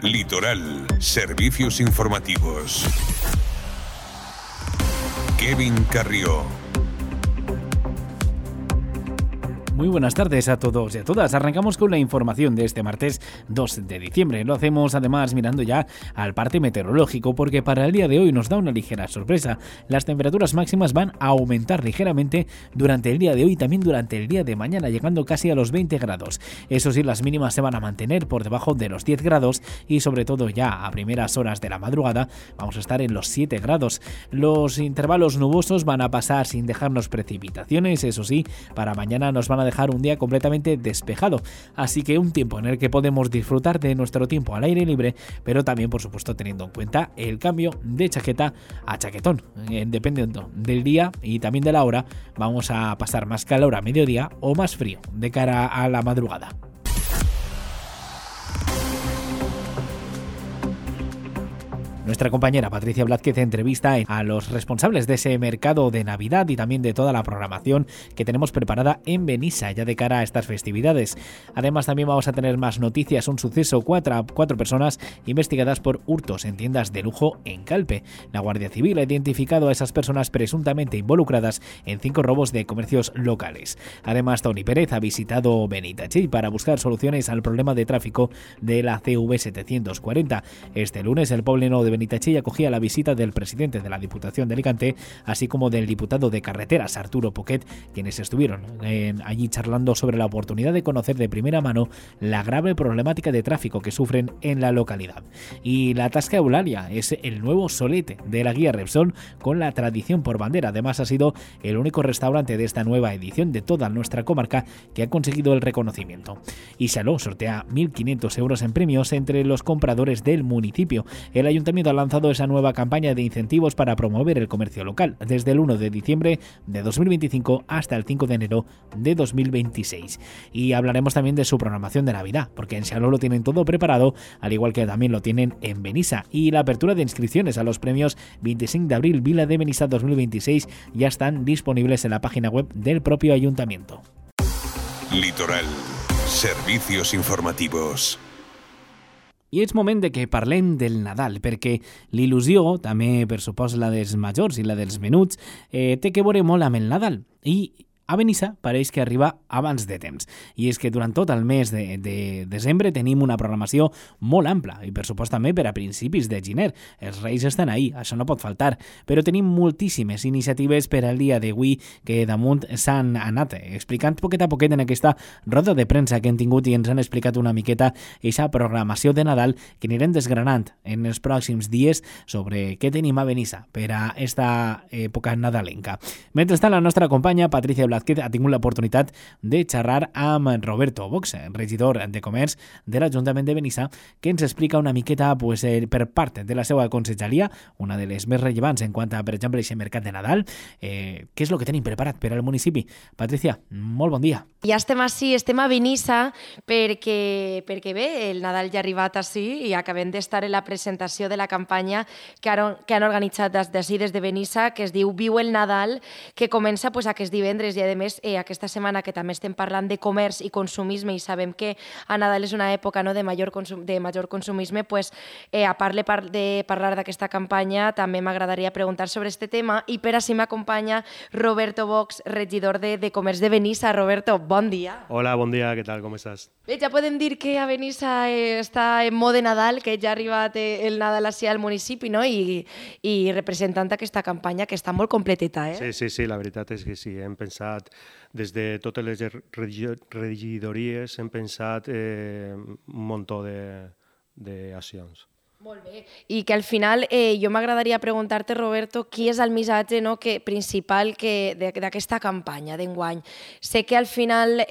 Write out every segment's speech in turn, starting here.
Litoral, servicios informativos. Kevin Carrió. Muy buenas tardes a todos y a todas. Arrancamos con la información de este martes 2 de diciembre. Lo hacemos además mirando ya al parte meteorológico porque para el día de hoy nos da una ligera sorpresa. Las temperaturas máximas van a aumentar ligeramente durante el día de hoy y también durante el día de mañana, llegando casi a los 20 grados. Eso sí, las mínimas se van a mantener por debajo de los 10 grados y sobre todo ya a primeras horas de la madrugada vamos a estar en los 7 grados. Los intervalos nubosos van a pasar sin dejarnos precipitaciones, eso sí, para mañana nos van a dejar un día completamente despejado, así que un tiempo en el que podemos disfrutar de nuestro tiempo al aire libre, pero también por supuesto teniendo en cuenta el cambio de chaqueta a chaquetón, dependiendo del día y también de la hora. Vamos a pasar más calor a mediodía o más frío de cara a la madrugada. Nuestra compañera Patricia Blázquez entrevista a los responsables de ese mercado de Navidad y también de toda la programación que tenemos preparada en Benissa ya de cara a estas festividades. Además también vamos a tener más noticias, un suceso, cuatro personas investigadas por hurtos en tiendas de lujo en Calpe. La Guardia Civil ha identificado a esas personas presuntamente involucradas en 5 robos de comercios locales. Además, Toni Pérez ha visitado Benitatxell para buscar soluciones al problema de tráfico de la CV 740. Este lunes el pobleno de Benitatxell acogía la visita del presidente de la Diputación de Alicante, así como del diputado de Carreteras, Arturo Poquet, quienes estuvieron allí charlando sobre la oportunidad de conocer de primera mano la grave problemática de tráfico que sufren en la localidad. Y la Tasca Eulalia es el nuevo solete de la guía Repsol con la tradición por bandera. Además, ha sido el único restaurante de esta nueva edición de toda nuestra comarca que ha conseguido el reconocimiento. Y Saló sortea 1.500 euros en premios entre los compradores del municipio. El ayuntamiento ha lanzado esa nueva campaña de incentivos para promover el comercio local desde el 1 de diciembre de 2025 hasta el 5 de enero de 2026. Y hablaremos también de su programación de Navidad, porque en Saló lo tienen todo preparado, al igual que también lo tienen en Benissa. Y la apertura de inscripciones a los premios 25 de abril Vila de Benissa 2026 ya están disponibles en la página web del propio ayuntamiento. Litoral, servicios informativos. I és moment de que parlem del Nadal, perquè l'il·lusió, també per supost la dels majors i la dels menuts, té que veure molt amb el Nadal. I a Benissa pareix que arriba abans de temps. I és que durant tot el mes de desembre tenim una programació molt ampla i per supost també per a principis de gener. Els Reis estan ahí, això no pot faltar, però tenim moltíssimes iniciatives per al dia d'avui que damunt s'han anat explicant poquet a poquet en aquesta roda de premsa que hem tingut i ens han explicat una miqueta aquesta programació de Nadal que anirem desgranant en els pròxims dies sobre què tenim a Benissa per a esta època nadalenca. Mentrestant, la nostra companya Patricia Blázquez ha tingut l'oportunitat de xerrar amb Roberto Box, regidor de Comerç de l'Ajuntament de Benissa, que ens explica una miqueta per part de la seva conselleria, una de les més rellevants en quant a, per exemple, aquest mercat de Nadal, què és el que tenim preparat per al municipi. Patricia, molt bon dia. Ja estem a Benissa perquè bé, el Nadal ja ha arribat així i acabem d'estar en la presentació de la campanya que han organitzat des de Benissa, que es diu Viu el Nadal, que comença aquest divendres i a més aquesta setmana que també estem parlant de comerç i consumisme i sabem que a Nadal és una època de major consumisme, a part de parlar d'aquesta campanya també m'agradaria preguntar sobre aquest tema i per així m'acompanya Roberto Box, regidor de Comerç de Benissa. Roberto, bon dia. Hola, bon dia, què tal, com estàs? Bé, ja podem dir que a Benissa està en mode Nadal, que ja ha arribat el Nadal així al municipi, no? I representant aquesta campanya que està molt completeta, eh? Sí, la veritat és que sí, hem pensat des de totes les regidories, hem pensat un muntó d'accions. Molt bé. I que al final jo m'agradaria preguntar-te, Roberto, qui és el missatge principal d'aquesta campanya d'enguany? Sé que al final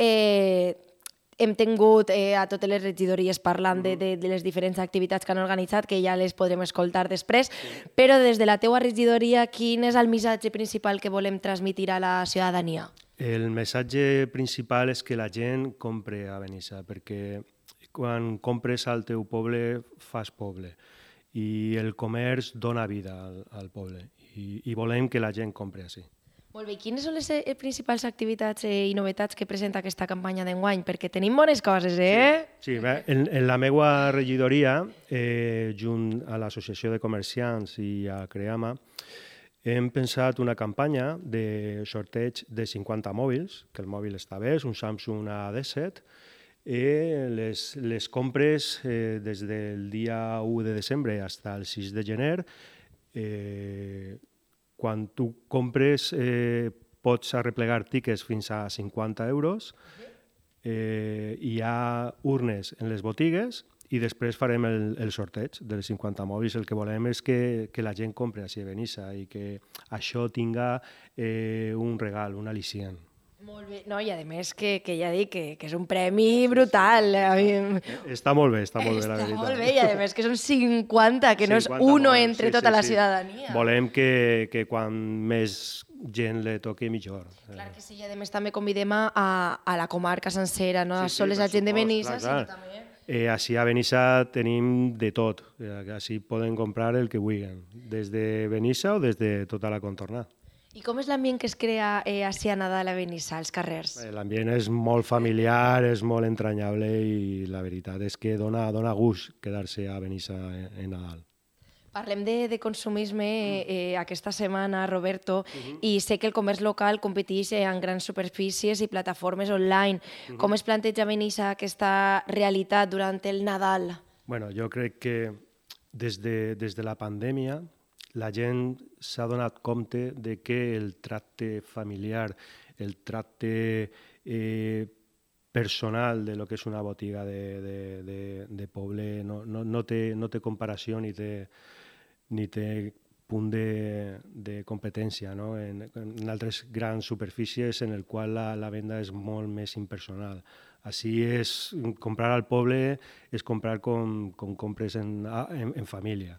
hem tingut a totes les regidories parlant de les diferents activitats que han organitzat, que ja les podrem escoltar després, però des de la teua regidoria, quin és el missatge principal que volem transmetre a la ciutadania? El missatge principal és que la gent compre a Benissa, perquè quan compres al teu poble, fas poble. I el comerç dona vida al poble. I volem que la gent compri així. Molt bé, quines són les principals activitats i novetats que presenta aquesta campanya d'enguany? Perquè tenim bones coses, Sí, bé, en la meva regidoria, junt a l'Associació de Comerciants i a Creama, hem pensat una campanya de sorteig de 50 mòbils, que el mòbil està bé, és un Samsung A17, les compres des del dia 1 de desembre fins al 6 de gener. Quan tu compres pots arreplegar tickets fins a 50 euros, hi ha urnes en les botigues i després farem el sorteig dels 50 mòbils. El que volem és que la gent compri així a Benissa i que això tinga un regal, un al·licient. Molt bé, no, i a més que ja dic que és un premi brutal. Està molt bé, la veritat. Està molt bé, i a més que són 50, que no és uno entre tota la ciutadania. Volem que quan més gent le toqui millor. Clar que sí, i a més també convidem a la comarca sencera, no sols a gent de Benissa, sinó també... Així a Benissa tenim de tot, així poden comprar el que vulguin, des de Benissa o des de tota la contorna. I com és l'ambient que es crea així a Nadal a Benissa, als carrers? L'ambient és molt familiar, és molt entranyable i la veritat és que dona gust quedar-se a Benissa en Nadal. Parlem de consumisme aquesta setmana, Roberto, i sé que el comerç local competeix en grans superfícies i plataformes online. Com es planteja a Benissa aquesta realitat durant el Nadal? Bueno, jo crec que des de la pandèmia la gent s'ha donat compte de que el tracte familiar, el tracte personal de lo que és una botiga de poble no té comparació ni té punt de competència, no? En altres grans superfícies en el qual la venda és molt més impersonal. Així és, comprar al poble és comprar com compres en família.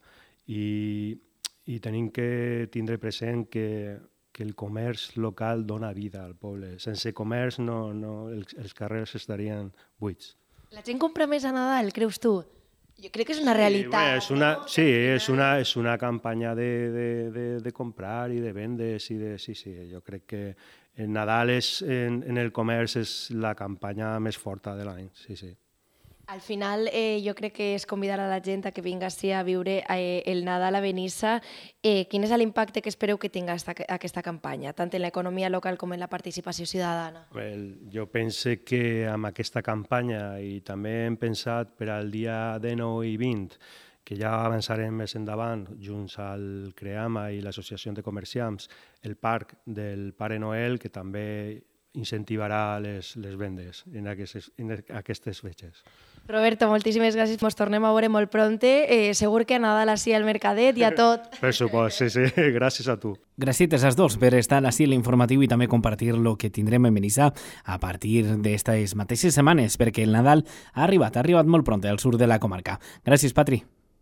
I tenim que tindre present que el comerç local dona vida al poble. Sense comerç els carrers estarien buits. La gent compra més a Nadal, creus tu? Jo crec que és una realitat. Sí, és una campanya de comprar i de vendes. Sí, jo crec que el Nadal en el comerç és la campanya més forta de l'any, sí. Al final, jo crec que és convidar a la gent a que vinga a viure el Nadal a Benissa. Quin és l'impacte que espereu que tingui aquesta campanya, tant en l'economia local com en la participació ciutadana? Jo penso que amb aquesta campanya, i també hem pensat per al dia 19 i 20, que ja avançarem més endavant, junts al Creama i l'Associació de Comerciants, el Parc del Pare Noel, que també incentivarà les vendes en aquestes fetges. Roberto, moltíssimes gràcies. Ens tornem a veure molt pronte. Segur que a Nadal així al Mercadet i a tot. Per supost, sí. Gràcies a tu. Gràcies a tots per estar així a l'informatiu i també compartir el que tindrem en Benissa a partir d'aquestes mateixes setmanes, perquè el Nadal ha arribat molt pronte al sud de la comarca. Gràcies, Patri.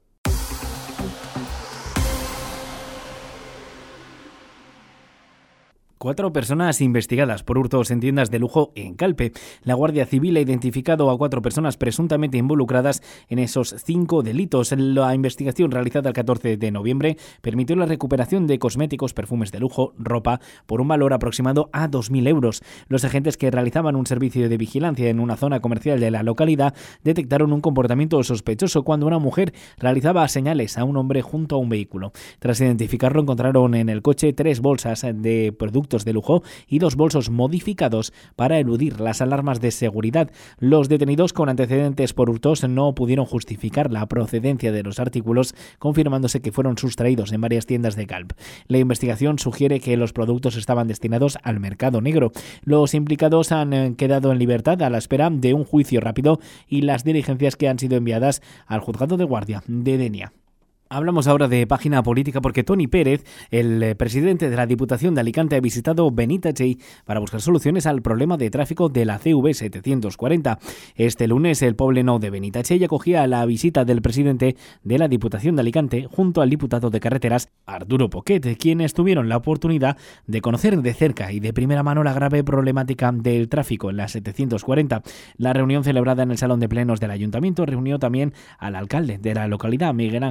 4 personas investigadas por hurtos en tiendas de lujo en Calpe. La Guardia Civil ha identificado a 4 personas presuntamente involucradas en esos 5 delitos. La investigación realizada el 14 de noviembre permitió la recuperación de cosméticos, perfumes de lujo, ropa, por un valor aproximado a 2.000 euros. Los agentes que realizaban un servicio de vigilancia en una zona comercial de la localidad detectaron un comportamiento sospechoso cuando una mujer realizaba señales a un hombre junto a un vehículo. Tras identificarlo, encontraron en el coche 3 bolsas de productos de lujo y 2 bolsos modificados para eludir las alarmas de seguridad. Los detenidos con antecedentes por hurtos no pudieron justificar la procedencia de los artículos, confirmándose que fueron sustraídos en varias tiendas de Calp. La investigación sugiere que los productos estaban destinados al mercado negro. Los implicados han quedado en libertad a la espera de un juicio rápido y las diligencias que han sido enviadas al juzgado de guardia de Denia. Hablamos ahora de página política porque Toni Pérez, el presidente de la Diputación de Alicante, ha visitado Benítachez para buscar soluciones al problema de tráfico de la CV 740. Este lunes el pobleno de Benítachez acogía la visita del presidente de la Diputación de Alicante junto al diputado de Carreteras, Arturo Poquet, quienes tuvieron la oportunidad de conocer de cerca y de primera mano la grave problemática del tráfico en la 740. La reunión celebrada en el Salón de Plenos del Ayuntamiento reunió también al alcalde de la localidad, Miguel Ángel García,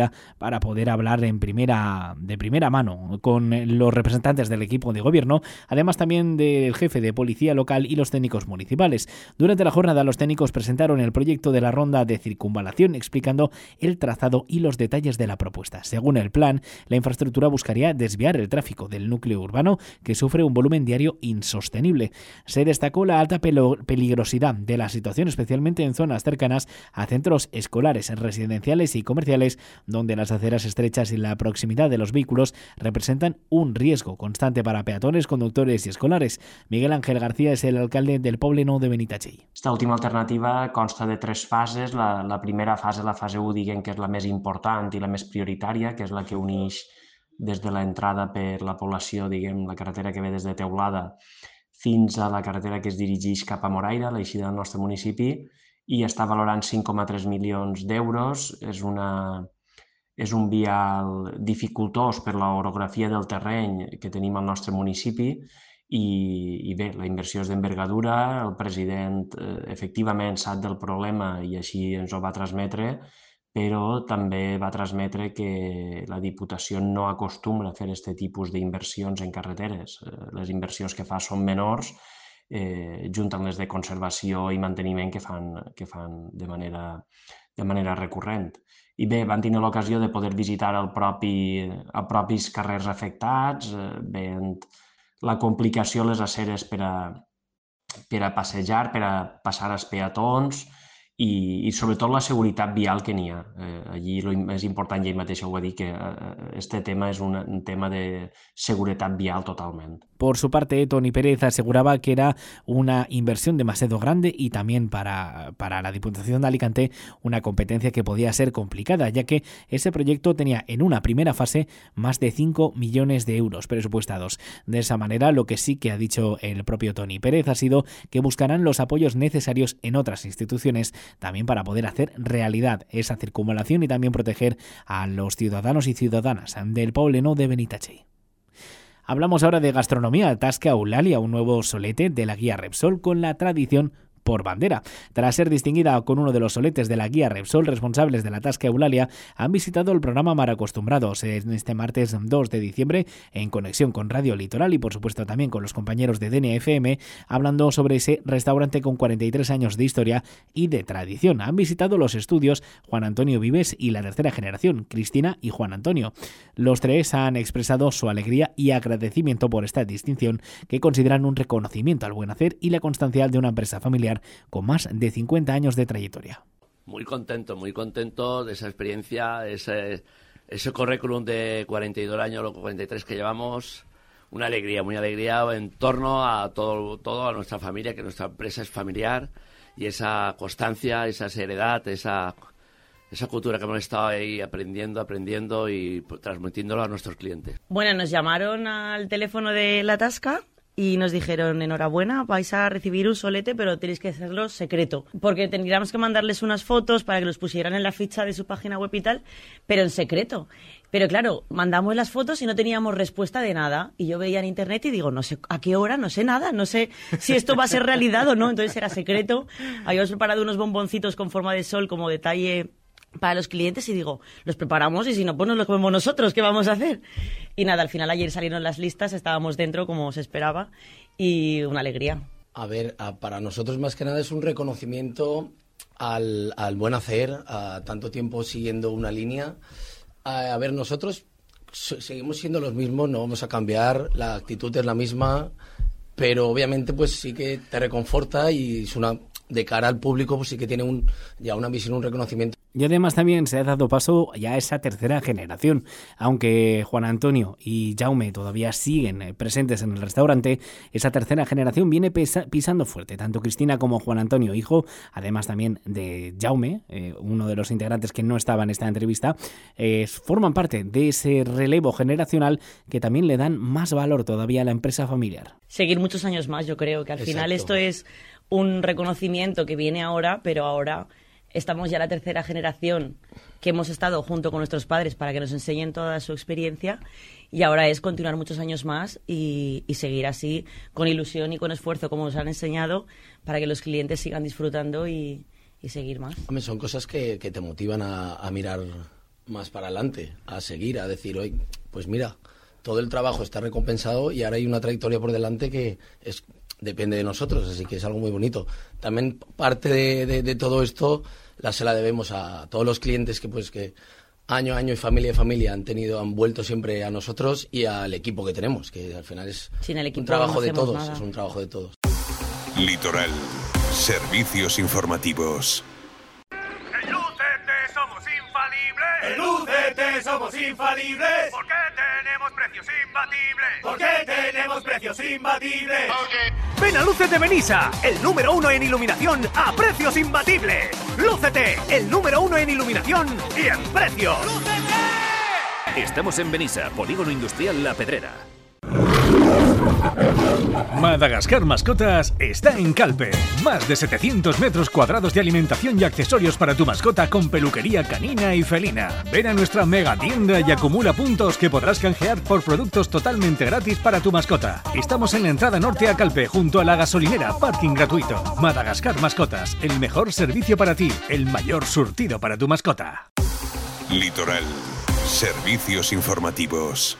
Eulalia para poder hablar de primera mano con los representantes del equipo de gobierno, además también del jefe de policía local y los técnicos municipales. Durante la jornada, los técnicos presentaron el proyecto de la ronda de circunvalación, explicando el trazado y los detalles de la propuesta. Según el plan, la infraestructura buscaría desviar el tráfico del núcleo urbano, que sufre un volumen diario insostenible. Se destacó la alta peligrosidad de la situación, especialmente en zonas cercanas a centros escolares, residenciales y comerciales, donde las aceras estrechas y la proximidad de los vehículos representan un riesgo constante para peatones, conductores y escolares. Miguel Ángel García es el alcalde del Poble Nou de Benitatxell. Esta última alternativa consta de 3 fases. La primera fase, la fase 1, diguem que és la més important i la més prioritària, que és la que uneix des de l'entrada per la població, diguem, la carretera que ve des de Teulada fins a la carretera que es dirigeix cap a Moraira, l'eixida del nostre municipi, i està valorant 5,3 milions d'euros. És un vial dificultós per l'orografia del terreny que tenim al nostre municipi i bé, la inversió és d'envergadura. El president efectivament sap del problema i així ens ho va transmetre, però també va transmetre que la Diputació no acostuma a fer aquest tipus d'inversions en carreteres. Les inversions que fa són menors, junt amb les de conservació i manteniment que fan de manera recurrent. I bé, van tenir l'ocasió de poder visitar els propis carrers afectats, veient la complicació a les aceres per a passejar, per a passar als peatons, i sobretot la seguretat vial que n'hi ha. Allí el més important, ell mateix ho va dir, que este tema és un tema de seguretat vial totalment. Por su parte, Toni Pérez aseguraba que era una inversión demasiado grande y también para la Diputación de Alicante una competencia que podía ser complicada, ya que ese proyecto tenía en una primera fase más de 5 millones de euros presupuestados. De esa manera, lo que sí que ha dicho el propio Toni Pérez ha sido que buscarán los apoyos necesarios en otras instituciones también para poder hacer realidad esa circunvalación y también proteger a los ciudadanos y ciudadanas del Poble Nou de Benitatxell. Hablamos ahora de gastronomía. Tasca Eulalia, un nuevo solete de la guía Repsol con la tradición por bandera. Tras ser distinguida con uno de los soletes de la guía Repsol, responsables de la Tasca Eulalia han visitado el programa Mar Acostumbrados en este martes 2 de diciembre en conexión con Radio Litoral y por supuesto también con los compañeros de DNFM, hablando sobre ese restaurante con 43 años de historia y de tradición. Han visitado los estudios Juan Antonio Vives y la tercera generación, Cristina y Juan Antonio. Los tres han expresado su alegría y agradecimiento por esta distinción, que consideran un reconocimiento al buen hacer y la constancia de una empresa familiar con más de 50 años de trayectoria. Muy contento de esa experiencia, ese currículum de 42 años o 43 que llevamos. Una alegría, muy alegría en torno a todo a nuestra familia, que nuestra empresa es familiar, y esa constancia, esa seriedad, esa cultura que hemos estado ahí aprendiendo y transmitiéndolo a nuestros clientes. Bueno, nos llamaron al teléfono de la Tasca y nos dijeron: enhorabuena, vais a recibir un solete, pero tenéis que hacerlo secreto, porque tendríamos que mandarles unas fotos para que los pusieran en la ficha de su página web y tal, pero en secreto. Pero claro, mandamos las fotos y no teníamos respuesta de nada, y yo veía en internet y digo, no sé a qué hora, no sé nada, no sé si esto va a ser realidad o no, entonces era secreto. Habíamos preparado unos bomboncitos con forma de sol como detalle para los clientes y digo, los preparamos y si no, pues nos los comemos nosotros, ¿qué vamos a hacer? Y nada, al final ayer salieron las listas, estábamos dentro como se esperaba y una alegría. A ver, para nosotros más que nada es un reconocimiento al buen hacer, a tanto tiempo siguiendo una línea. A ver, nosotros seguimos siendo los mismos, no vamos a cambiar, la actitud es la misma, pero obviamente pues sí que te reconforta y es una, de cara al público, pues sí que tiene ya una visión, un reconocimiento. Y además también se ha dado paso ya a esa tercera generación. Aunque Juan Antonio y Jaume todavía siguen presentes en el restaurante, esa tercera generación viene pisando fuerte. Tanto Cristina como Juan Antonio, hijo, además también de Jaume, uno de los integrantes que no estaba en esta entrevista, forman parte de ese relevo generacional que también le dan más valor todavía a la empresa familiar. Seguir muchos años más, yo creo que al final esto es un reconocimiento que viene ahora, pero ahora estamos ya la tercera generación que hemos estado junto con nuestros padres para que nos enseñen toda su experiencia, y ahora es continuar muchos años más y seguir así con ilusión y con esfuerzo como nos han enseñado para que los clientes sigan disfrutando y seguir más. Son cosas que te motivan a mirar para adelante, a seguir, a decir, hoy, pues mira, todo el trabajo está recompensado y ahora hay una trayectoria por delante que depende de nosotros, así que es algo muy bonito. También parte de todo esto se la debemos a todos los clientes que año a año y familia han vuelto siempre a nosotros y al equipo que tenemos, que al final es un trabajo de todos, nada. Es un trabajo de todos. Litoral, servicios informativos. En UCT somos infalibles. En UCT somos infalibles. ¿Por qué tenemos precios imbatibles? ¿Por qué tenemos precios imbatibles? Okay. Ven a Lúcete Benissa, el número 1 en iluminación a precios imbatibles. Lúcete, el número 1 en iluminación y en precios. ¡Lúcete! Estamos en Benissa, Polígono Industrial La Pedrera. Madagascar Mascotas está en Calpe. Más de 700 metros cuadrados de alimentación y accesorios para tu mascota con peluquería canina y felina. Ven a nuestra mega tienda y acumula puntos que podrás canjear por productos totalmente gratis para tu mascota. Estamos en la entrada norte a Calpe, junto a la gasolinera, parking gratuito. Madagascar Mascotas, el mejor servicio para ti, el mayor surtido para tu mascota. Litoral, servicios informativos.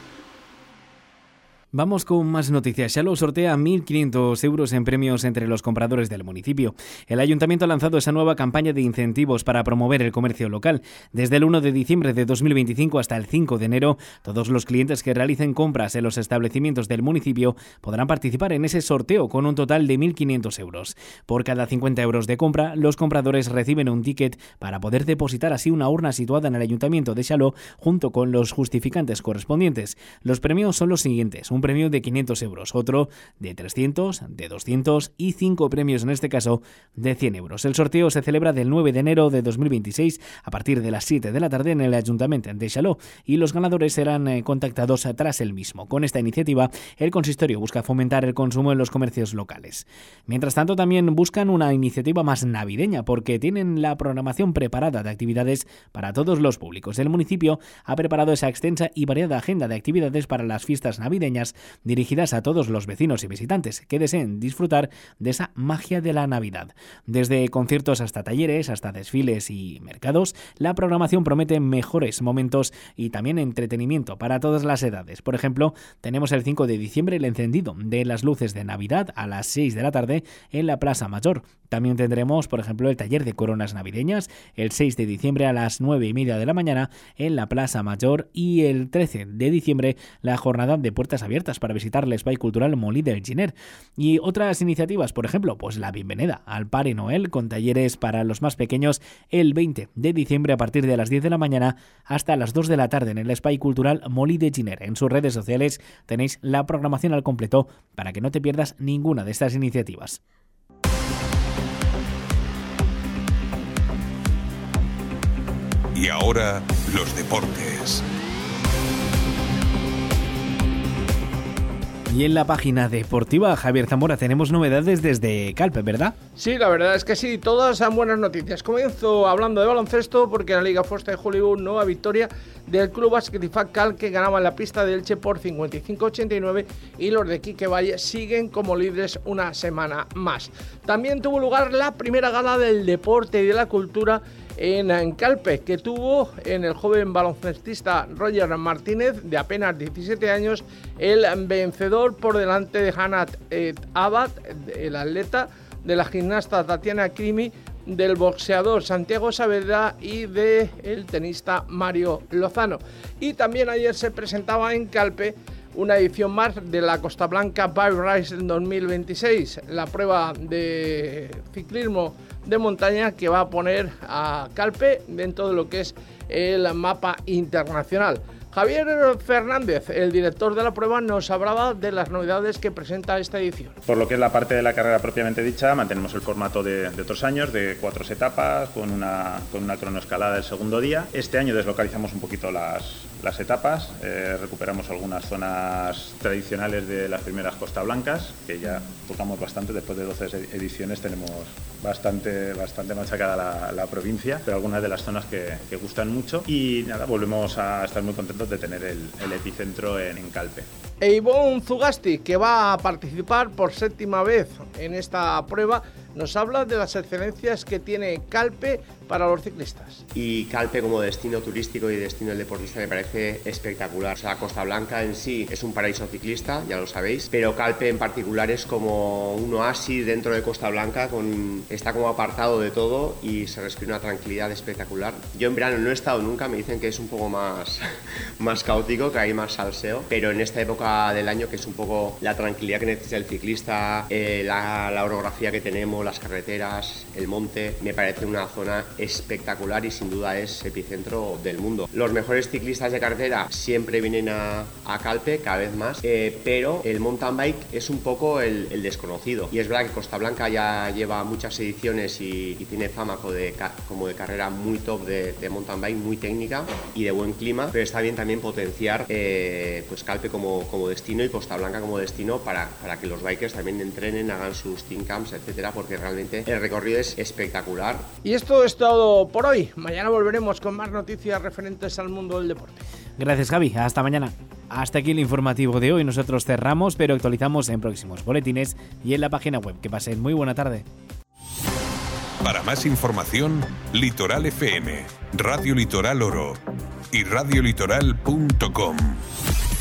Vamos con más noticias. Xaló sortea 1.500 euros en premios entre los compradores del municipio. El ayuntamiento ha lanzado esa nueva campaña de incentivos para promover el comercio local. Desde el 1 de diciembre de 2025 hasta el 5 de enero, todos los clientes que realicen compras en los establecimientos del municipio podrán participar en ese sorteo con un total de 1.500 euros. Por cada 50 euros de compra, los compradores reciben un ticket para poder depositar así una urna situada en el ayuntamiento de Xaló junto con los justificantes correspondientes. Los premios son los siguientes: un premio de 500 euros, otro de 300, de 200 y 5 premios, en este caso, de 100 euros. El sorteo se celebra del 9 de enero de 2026 a partir de las 7 de la tarde en el Ayuntamiento de Xaló y los ganadores serán contactados tras el mismo. Con esta iniciativa, el consistorio busca fomentar el consumo en los comercios locales. Mientras tanto, también buscan una iniciativa más navideña porque tienen la programación preparada de actividades para todos los públicos. El municipio ha preparado esa extensa y variada agenda de actividades para las fiestas navideñas dirigidas a todos los vecinos y visitantes que deseen disfrutar de esa magia de la Navidad. Desde conciertos hasta talleres, hasta desfiles y mercados, la programación promete mejores momentos y también entretenimiento para todas las edades. Por ejemplo, tenemos el 5 de diciembre el encendido de las luces de Navidad a las 6 de la tarde en la Plaza Mayor. También tendremos, por ejemplo, el taller de coronas navideñas el 6 de diciembre a las 9:30 de la mañana en la Plaza Mayor y el 13 de diciembre la jornada de puertas abiertas para visitar el Espai Cultural Molí del Giner. Y otras iniciativas, por ejemplo, pues la bienvenida al Pare Noel con talleres para los más pequeños el 20 de diciembre a partir de las 10 de la mañana hasta las 2 de la tarde en el Espai Cultural Molí del Giner. En sus redes sociales tenéis la programación al completo para que no te pierdas ninguna de estas iniciativas. Y ahora, los deportes. Y en la página deportiva, Javier Zamora, tenemos novedades desde Calpe, ¿verdad? Sí, la verdad es que sí, todas son buenas noticias. Comienzo hablando de baloncesto porque en la Liga Fosta de Hollywood, nueva victoria del Club Básquet IFAC Cal, que ganaba en la pista de Elche por 55-89 y los de Quique Valle siguen como líderes una semana más. También tuvo lugar la primera gala del deporte y de la cultura en Calpe, que tuvo en el joven baloncestista Roger Martínez, de apenas 17 años, el vencedor por delante de Hanat Abad, el atleta, de la gimnasta Tatiana Crimi, del boxeador Santiago Saavedra y del tenista Mario Lozano. Y también ayer se presentaba en Calpe una edición más de la Costa Blanca Bike Race 2026, la prueba de ciclismo de montaña que va a poner a Calpe dentro de lo que es el mapa internacional. Javier Fernández, el director de la prueba, nos hablaba de las novedades que presenta esta edición. Por lo que es la parte de la carrera propiamente dicha, mantenemos el formato de otros años, de 4 etapas, con una cronoescalada del segundo día. Este año deslocalizamos un poquito las etapas, recuperamos algunas zonas tradicionales de las primeras Costa Blancas, que ya tocamos bastante, después de 12 ediciones tenemos bastante machacada la provincia, pero algunas de las zonas que gustan mucho. Y nada, volvemos a estar muy contentos de tener el epicentro en Calpe. E Ivonne Zugasti, que va a participar por 7ª vez en esta prueba, nos habla de las excelencias que tiene Calpe para los ciclistas. Y Calpe como destino turístico y destino del deportista me parece espectacular. O sea, Costa Blanca en sí es un paraíso ciclista, ya lo sabéis, pero Calpe en particular es como un oasis dentro de Costa Blanca, está como apartado de todo y se respira una tranquilidad espectacular. Yo en verano no he estado nunca, me dicen que es un poco más caótico, que hay más salseo, pero en esta época del año, que es un poco la tranquilidad que necesita el ciclista, la orografía que tenemos, las carreteras, el monte, me parece una zona espectacular y sin duda es epicentro del mundo. Los mejores ciclistas de carretera siempre vienen a Calpe, cada vez más, pero el mountain bike es un poco el desconocido. Y es verdad que Costa Blanca ya lleva muchas ediciones y tiene fama como de carrera muy top de mountain bike, muy técnica y de buen clima, pero está bien también potenciar pues Calpe como destino y Costa Blanca como destino para que los bikers también entrenen, hagan sus team camps, etcétera, porque realmente el recorrido es espectacular. Y esto es todo por hoy. Mañana volveremos con más noticias referentes al mundo del deporte. Gracias, Javi. Hasta mañana. Hasta aquí el informativo de hoy. Nosotros cerramos, pero actualizamos en próximos boletines y en la página web. Que pasen muy buena tarde. Para más información, Litoral FM, Radio Litoral Oro y radiolitoral.com.